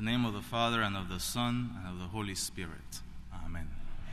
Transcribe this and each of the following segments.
name of the Father, and of the Son, and of the Holy Spirit. Amen.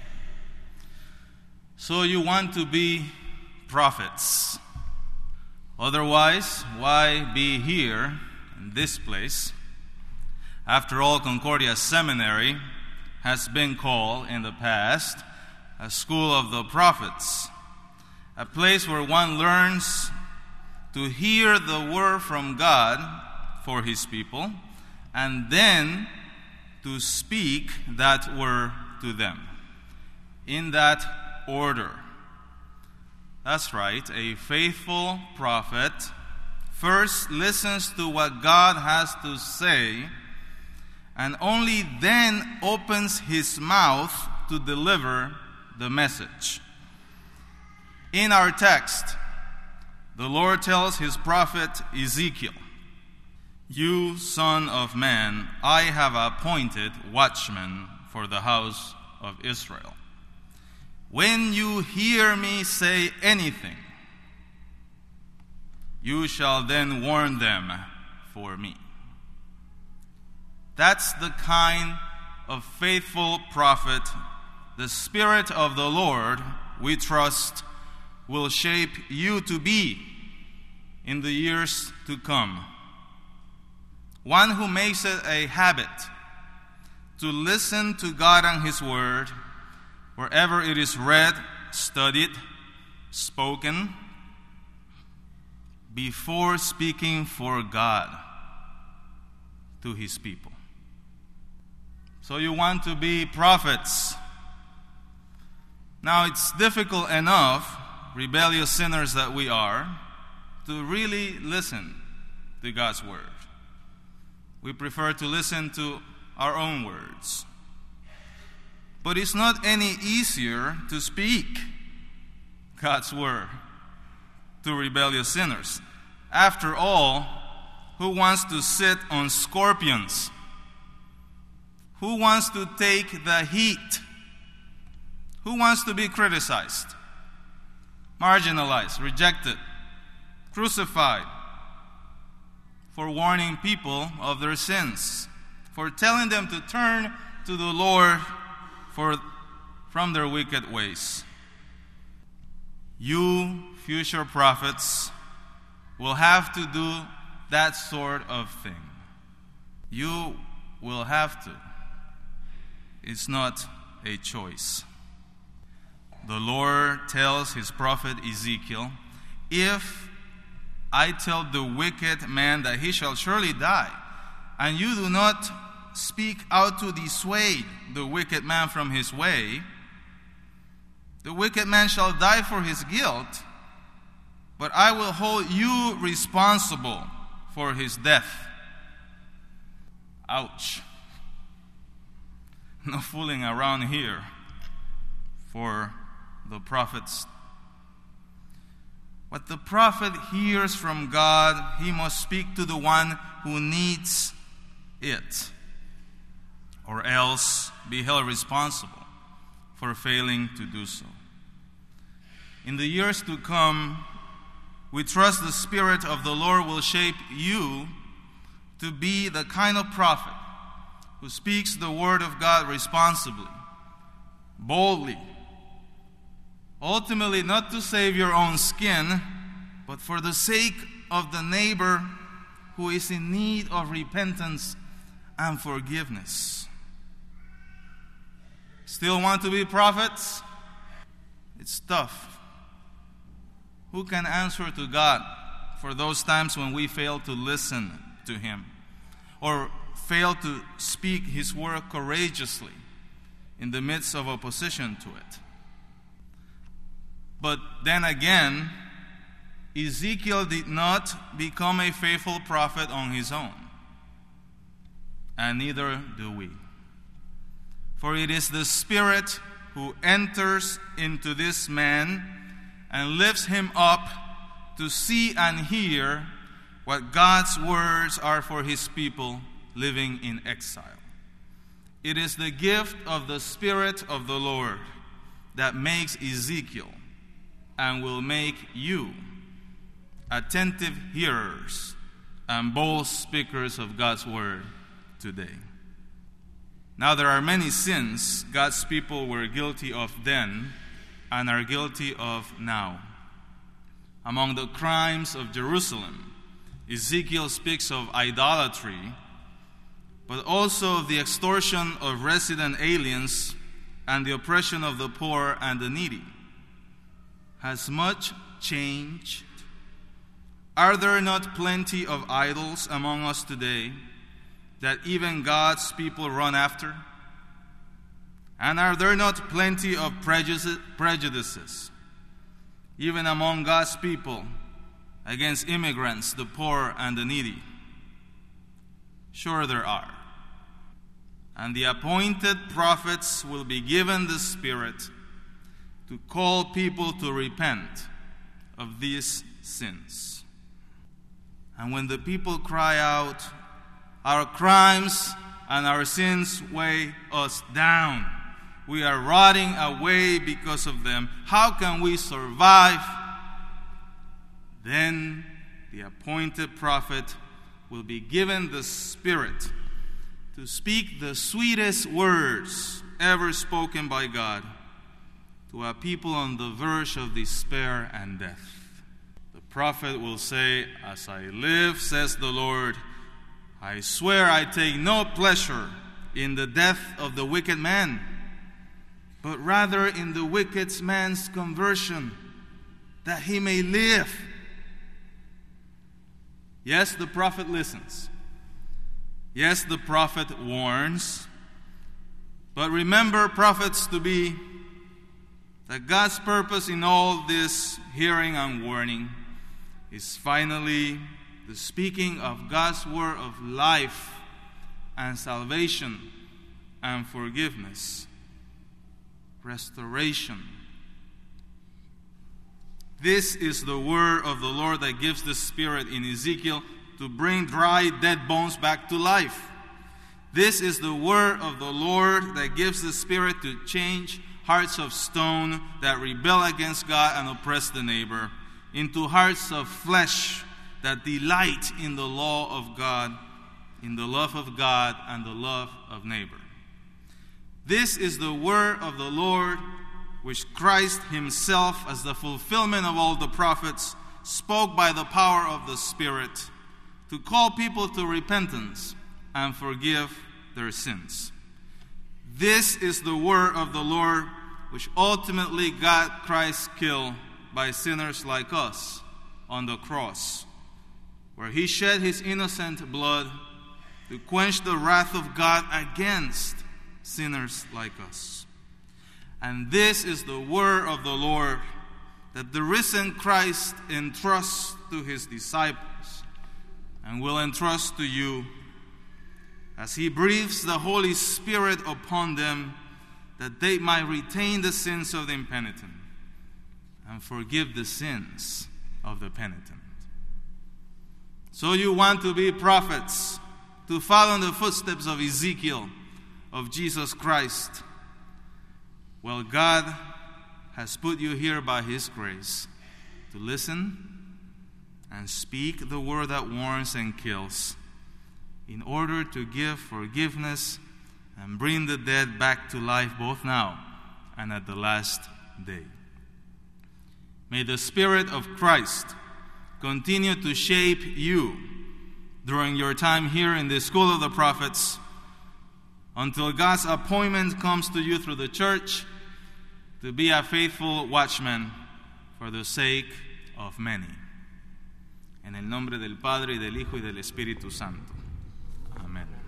So you want to be prophets. Otherwise, why be here in this place? After all, Concordia Seminary has been called in the past a school of the prophets, a place where one learns to hear the word from God for his people, and then to speak that word to them. In that order. That's right, a faithful prophet first listens to what God has to say, and only then opens his mouth to deliver the message. In our text, the Lord tells his prophet Ezekiel, "You, son of man, I have appointed watchmen for the house of Israel. When you hear me say anything, you shall then warn them for me." That's the kind of faithful prophet the Spirit of the Lord, we trust, will shape you to be in the years to come. One who makes it a habit to listen to God and his word wherever it is read, studied, spoken, before speaking for God to his people. So you want to be prophets. Now it's difficult enough, rebellious sinners that we are, to really listen to God's word. We prefer to listen to our own words. But it's not any easier to speak God's word to rebellious sinners. After all, who wants to sit on scorpions? Who wants to take the heat? Who wants to be criticized, marginalized, rejected, crucified for warning people of their sins, for telling them to turn to the Lord from their wicked ways? You, future prophets, will have to do that sort of thing. You will have to. It's not a choice. The Lord tells his prophet Ezekiel, "If I tell the wicked man that he shall surely die, and you do not speak out to dissuade the wicked man from his way, the wicked man shall die for his guilt, but I will hold you responsible for his death." Ouch. No fooling around here for the prophets. What the prophet hears from God, he must speak to the one who needs it, or else be held responsible for failing to do so. In the years to come, we trust the Spirit of the Lord will shape you to be the kind of prophet who speaks the word of God responsibly, boldly, ultimately not to save your own skin, but for the sake of the neighbor who is in need of repentance and forgiveness. Still want to be prophets? It's tough. Who can answer to God for those times when we fail to listen to him, or fail to speak his word courageously in the midst of opposition to it? But then again, Ezekiel did not become a faithful prophet on his own, and neither do we. For it is the Spirit who enters into this man and lifts him up to see and hear what God's words are for his people living in exile. It is the gift of the Spirit of the Lord that makes Ezekiel and will make you attentive hearers and bold speakers of God's word today. Now there are many sins God's people were guilty of then and are guilty of now. Among the crimes of Jerusalem, Ezekiel speaks of idolatry, but also of the extortion of resident aliens and the oppression of the poor and the needy. Has much changed? Are there not plenty of idols among us today that even God's people run after? And are there not plenty of prejudices, even among God's people, against immigrants, the poor, and the needy? Sure there are. And the appointed prophets will be given the Spirit to call people to repent of these sins. And when the people cry out, "Our crimes and our sins weigh us down. We are rotting away because of them. How can we survive?" Then the appointed prophet will be given the Spirit to speak the sweetest words ever spoken by God to a people on the verge of despair and death. The prophet will say, "As I live, says the Lord, I swear I take no pleasure in the death of the wicked man, but rather in the wicked man's conversion, that he may live." Yes, the prophet listens. Yes, the prophet warns. But remember prophets to be that God's purpose in all this hearing and warning is finally the speaking of God's word of life and salvation and forgiveness, restoration. This is the word of the Lord that gives the Spirit in Ezekiel to bring dry, dead bones back to life. This is the word of the Lord that gives the Spirit to change hearts of stone that rebel against God and oppress the neighbor into hearts of flesh that delight in the law of God, in the love of God and the love of neighbor. This is the word of the Lord which Christ himself, as the fulfillment of all the prophets, spoke by the power of the Spirit to call people to repentance and forgive their sins. This is the word of the Lord which ultimately got Christ killed by sinners like us on the cross, where he shed his innocent blood to quench the wrath of God against sinners like us. And this is the word of the Lord that the risen Christ entrusts to his disciples and will entrust to you as he breathes the Holy Spirit upon them, that they might retain the sins of the impenitent and forgive the sins of the penitent. So you want to be prophets, to follow in the footsteps of Ezekiel, of Jesus Christ. Well, God has put you here by his grace to listen and speak the word that warns and kills, in order to give forgiveness and bring the dead back to life both now and at the last day. May the Spirit of Christ continue to shape you during your time here in the School of the Prophets, until God's appointment comes to you through the church to be a faithful watchman for the sake of many. En el nombre del Padre, y del Hijo, y del Espíritu Santo. Amén.